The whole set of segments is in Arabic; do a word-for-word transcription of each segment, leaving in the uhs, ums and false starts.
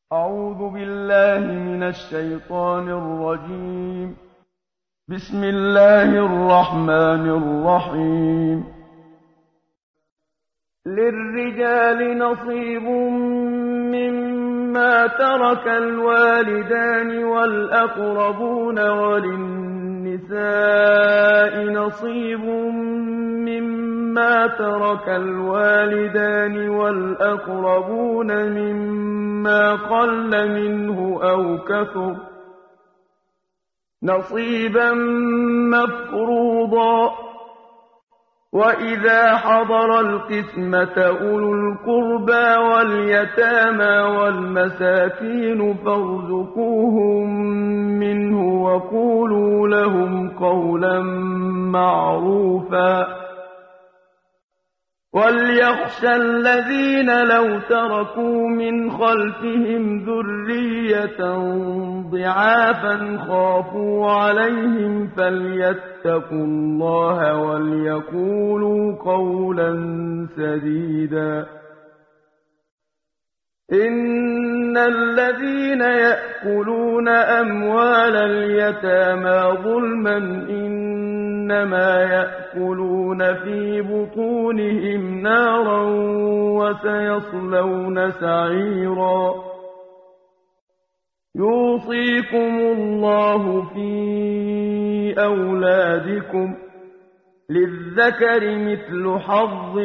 أعوذ بالله من الشيطان الرجيم. بسم الله الرحمن الرحيم. للرجال نصيب مما ترك الوالدان والأقربون وللنساء نصيب مما ترك الوالدان والأقربون مما قل منه أو كثر نصيبا مفروضا. وإذا حضر القسمة أولو القربى واليتامى والمساكين فارزقوهم منه وقولوا لهم قولا معروفا. وليخشى الذين لو تركوا من خلفهم ذرية ضعافا خافوا عليهم فليتقوا الله وليقولوا قولا سديدا. إن الذين يأكلون أموال اليتامى ظلما إنما يأكلون في بطونهم نارا وسيصلون سعيرا. يوصيكم الله في أولادكم للذكر مثل حظ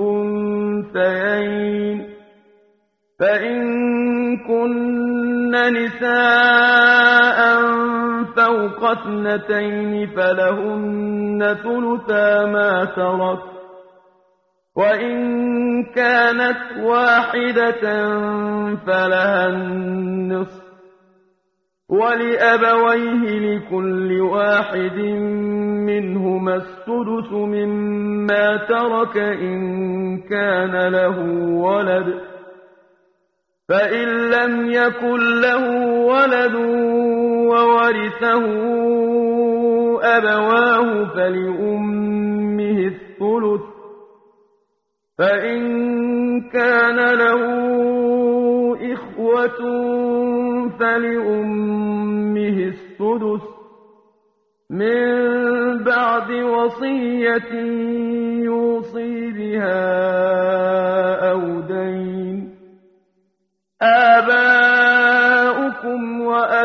الأنثيين. فإن كن نساء فوق اثنتين فلهن ثلثا ما ترك، وإن كانت واحدة فلها النصف، ولأبويه لكل واحد منهما السدس مما ترك إن كان له ولد، فإن لم يكن له ولد وورثه أبواه فلأمه الثلث، فإن كان له إخوة فلأمه السدس من بعد وصية يوصي بها أو دين. آباؤكم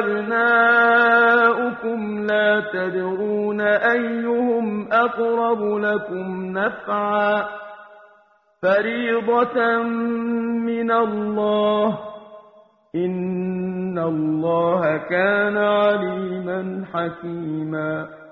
وأبناؤكم لا تدرون أيهم أقرب لكم نفعا فريضة من الله إن الله كان عليما حكيما.